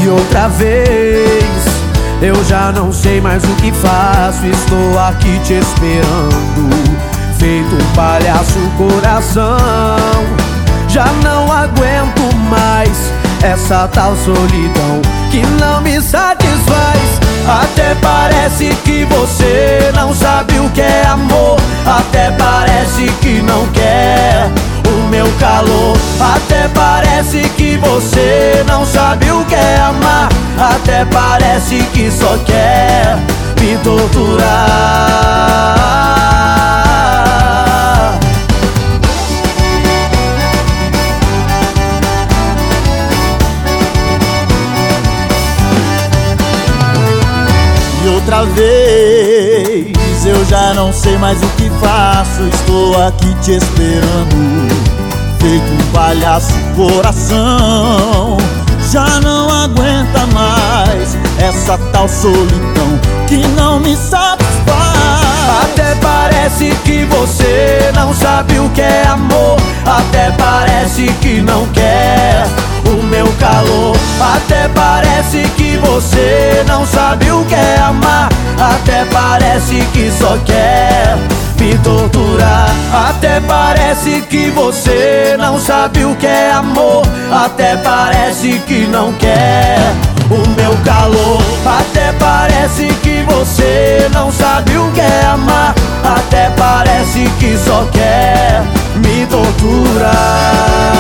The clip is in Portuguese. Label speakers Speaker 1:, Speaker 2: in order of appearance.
Speaker 1: E outra vez, eu já não sei mais o que faço. Estou aqui te esperando, feito um palhaço coração. Já não aguento mais essa tal solidão que não me satisfaz. Até parece que você não sabe o que é amor. Até parece que não quer o meu calor. Até parece que você não sabe o que é amar. Até parece que só quer me torturar.
Speaker 2: E outra vez, eu já não sei mais o que faço. Estou aqui te esperando, feito um palhaço coração. Já não aguenta mais essa tal solidão que não me satisfaz.
Speaker 1: Até parece que você não sabe o que é amor. Até parece que não quer o meu calor. Até parece que você não sabe o que é amar. Até parece que só quer me torturar. Até parece que você não sabe o que é amor. Até parece que não quer o meu calor. Até parece que você não sabe o que é amar. Até parece que só quer me torturar.